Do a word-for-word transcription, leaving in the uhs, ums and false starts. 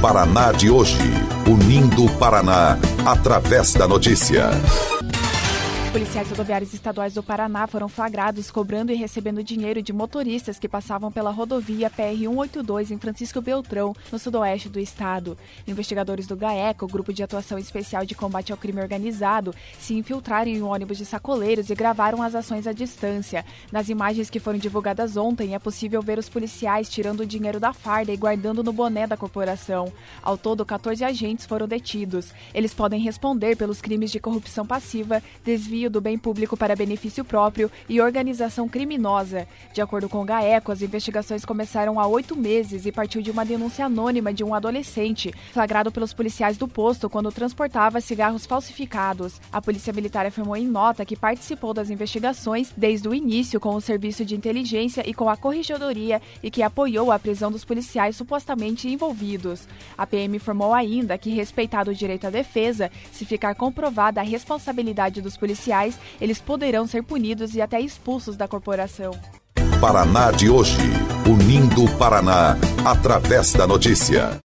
Paraná de hoje, unindo o Paraná através da notícia. Policiais rodoviários estaduais do Paraná foram flagrados cobrando e recebendo dinheiro de motoristas que passavam pela rodovia P R cento e oitenta e dois em Francisco Beltrão, no sudoeste do estado. Investigadores do GAECO, Grupo de Atuação Especial de Combate ao Crime Organizado, se infiltraram em um ônibus de sacoleiros e gravaram as ações à distância. Nas imagens que foram divulgadas ontem, é possível ver os policiais tirando o dinheiro da farda e guardando no boné da corporação. Ao todo, quatorze agentes foram detidos. Eles podem responder pelos crimes de corrupção passiva, desvio do bem público para benefício próprio e organização criminosa. De acordo com o GAECO, as investigações começaram há oito meses e partiu de uma denúncia anônima de um adolescente, flagrado pelos policiais do posto quando transportava cigarros falsificados. A Polícia Militar afirmou em nota que participou das investigações desde o início com o Serviço de Inteligência e com a Corregedoria e que apoiou a prisão dos policiais supostamente envolvidos. A P M informou ainda que, respeitado o direito à defesa, se ficar comprovada a responsabilidade dos policiais, eles poderão ser punidos e até expulsos da corporação. Paraná de hoje, unindo o Paraná através da notícia.